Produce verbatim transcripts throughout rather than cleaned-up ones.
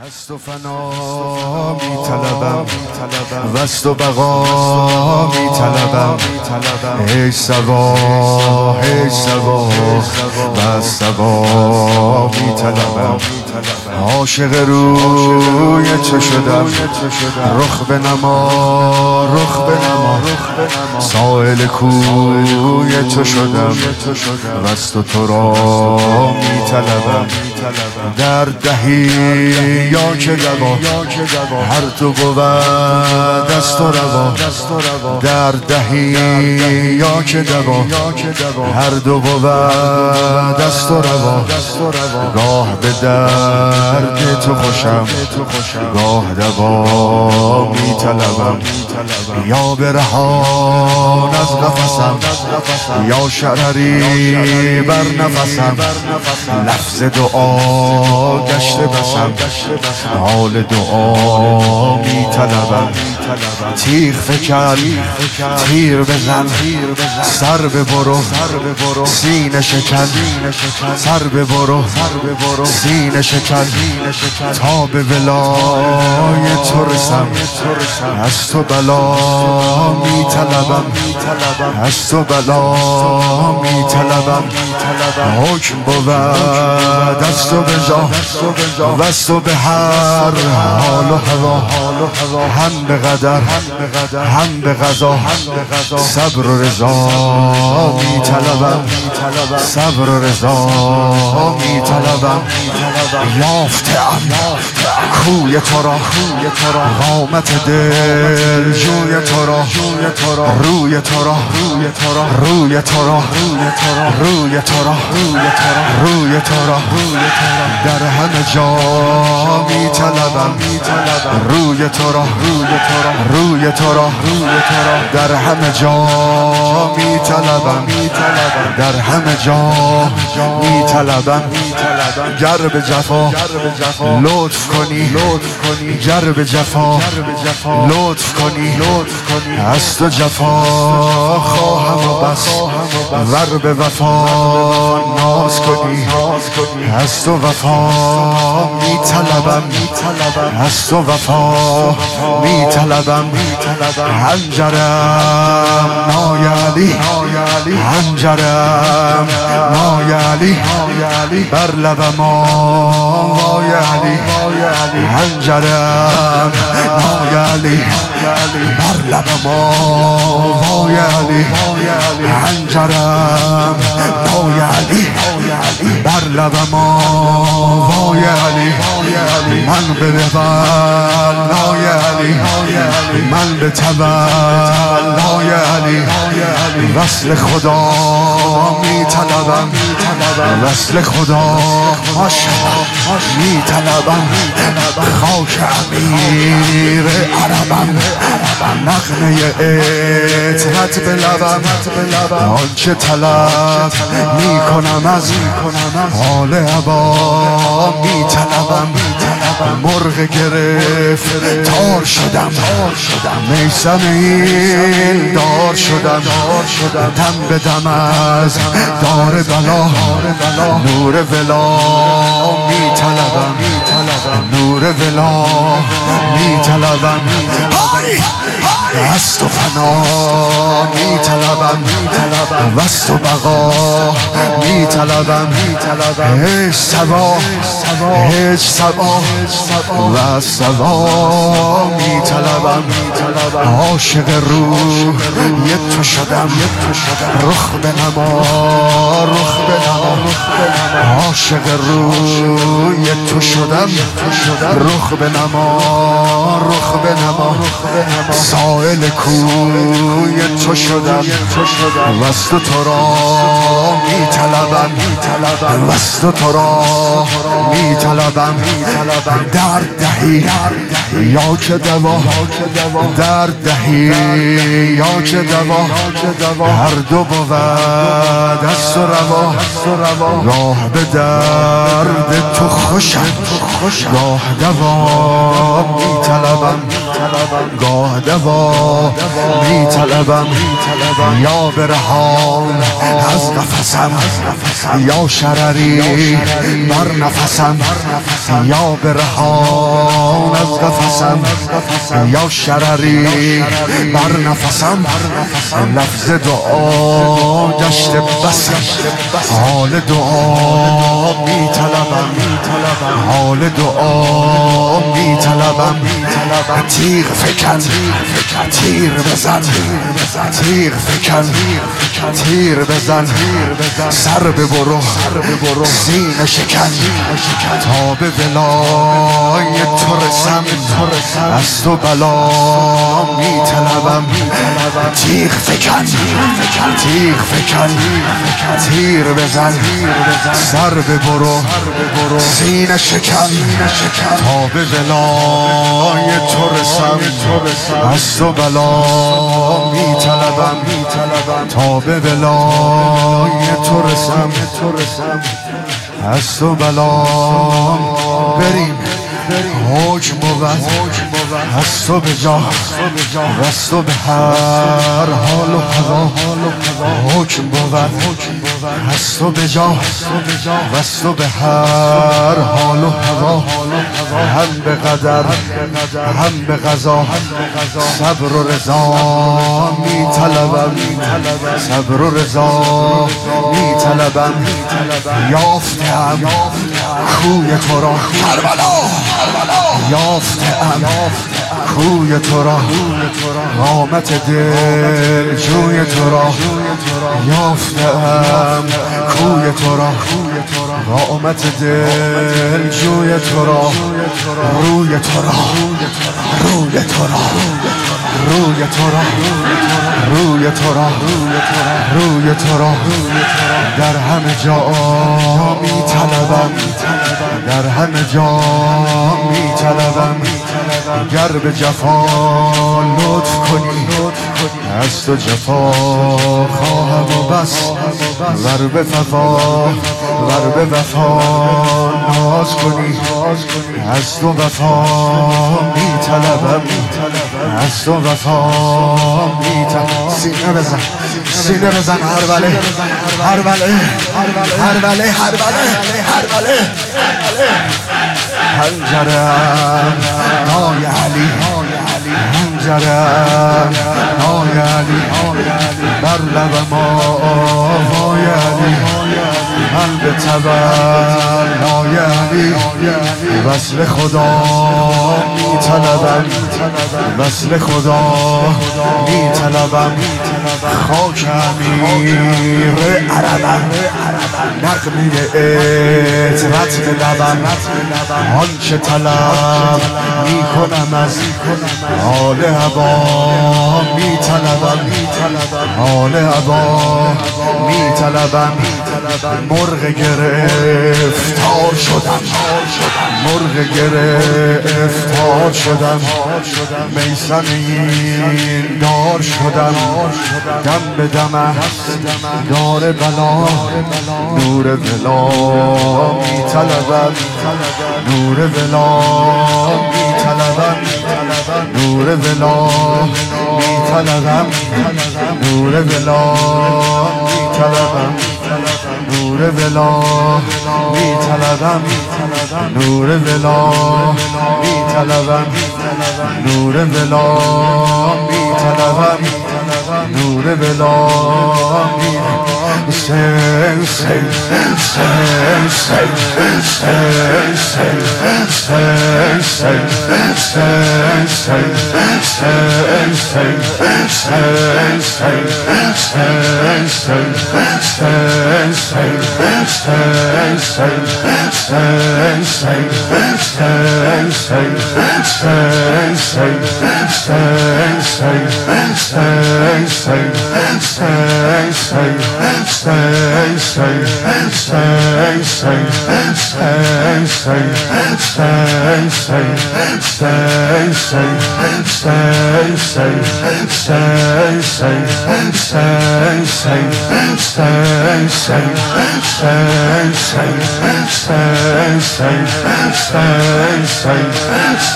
وست و فنا می طلبم، وست و بقا می طلبم، هی سوا هی سوا و سوا می طلبم. عاشق روی تو شدم، رخ به نما رخ به نما، سائل کوی تو شدم، وست و تو را می طلبم. در دهی یا که دوا، هر تو بود دست و روا. در دهی یا که دوا، هر دو بود دست و روا. گاه به درد تو خوشم، گاه دوا می طلبم. یا برهان از نفسم، یا شرری بر نفسم. لفظ دعا گشته بسم، حال دعا می طلبم. تیغ فکر تیر بزن، سر ببرو سینه شکن. سر ببرو سینه شکن، تا به ولای تو رسم. از تو بلا می طلبم، از تو بلا می طلبم. حکم بود از تو به جا، وست تو به هر حال و هوا. هم به قدر هم به قضا، صبر و رضا می طلبم. صبر و رضا می طلبم. یافته‌ام کوی تو را، قامت دل جوی تو را. روی تو را روی تو را روی تو را روی تو را در همه جا می طلبم. روی تو را روی تو را در همه جا می طلبم. در همه جا می طلبم. گر به جفا لطف کنی، گر به جفا لطف کنی. از تو جفا خواهم و بس، ور به وفا ناز کنی. از تو وفا می طلبم، از تو وفا می طلبم. هنجرم نایلی، هنجرم نایلی، بر لبم آوای علی. هنجرم نایلی، بر لبم آوای علی. هنجرم نایلی، بر لبم آوای علی. من به ولای علی، من به تولای علی. وصل خدا می طلبم، وصل خدا می طلبم. خاک امیر عربم، نغمه عطرت به لبم. آنچه طلب می کنم از حال هوا می طلبم. مرغ گرفت تار شدم، میسم این دار شدم. دم به دم از دار بلا، نور ولا می طلبم. نور ولا می طلبم. وست و فنا می طلبم، وست و بقا می طلبم. هیچ سوا هیچ سوا و سوا می طلبم. عاشق روح یک تو شدم، رخ به نما رخ به نما. عاشق روح یک تو شدم، رخ به نما رخ به نما. سائل کوی تو شدم، وست تو را می طلبم. وست تو را می طلبم. در دهی یا که دوا، در دهی یا که دوا. هر دو بود دست و روا. راه به درد تو خوشم، راه دوا می طلبم. گاه دوا می طلبم یا برهان از قفسم یا شرری بر نفسم یا برهان از قفسم یا شرری بر نفسم لفظ دعا گشت بسم حال دعا می طلبم حال دعا می طلبم تیغ فکن تیر بزن تیغ فکن تیر بزن سر ببرو سینه شکن تا به ولای تو رسم از تو بلا می طلبم تیغ فکن تیغ فکن تیر بزن سر ببرو سینه شکن تا به ولای تو رسم از تو بلا می طلبم تا به ولای تو رسم از تو بلا بریم حکم بود از تو به جا و از تو به هر حال و هوا حکم بود از تو به جا و از تو به هر حال و هوا هم به قدر هم به قضا صبر و رضا می طلبم صبر و رضا می طلبم یافتم کوی تو را کربلا یافتم کوی تو را قامت دل جوی تو را یافتم کوی تو را قامت دل جوی تو را روی تو را روی تو را روی تو را روی تو را روی تو را در همه جا می طلبم در همه جا می طلبم گر به جفا لطف کنی از تو جفا خواهم و بس ور به وفا ور به وفا ناز کنی از تو وفا می طلبم از تو وفا می طلبم سینه بزن سینه بزن هر بله هر بله هر بله هر بله هر بله هنجرم نای علی هنجرم نای علی بر لبم آوای علی قلب تبر نای علی وصل خدا می طلبم وصل خدا می طلبم خاک امیر عربم نغمه عطرت به لبم آنچه طلب می کنم از حال هوا می طلبم حال هوا می طلبم مرغ گرفتار شدم مرغ گرفتار شدم میسم این دار شدم دم به دم است دار بلا نور ولا می طلبم نور ولا می طلبم نور ولا می طلبم نور ولا می طلبم نور ولا می طلبم نور ولا می طلبم نور ولا می طلبم نور ولا می Sen sen sen sen sen sen sen sen sen sen sen sen sen sen sen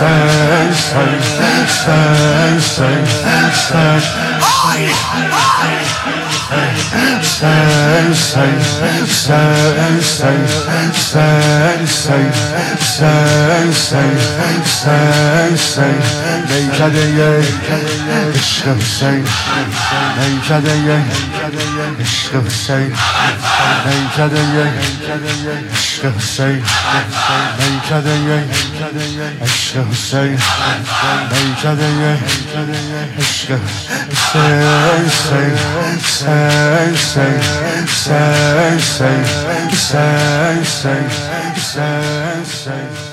میکده عشق حسین، میکده عشق حسین، میکده عشق حسین، میکده عشق حسین، میکده عشق حسین، حسین حسین حسین حسین حسین حسین حسین حسین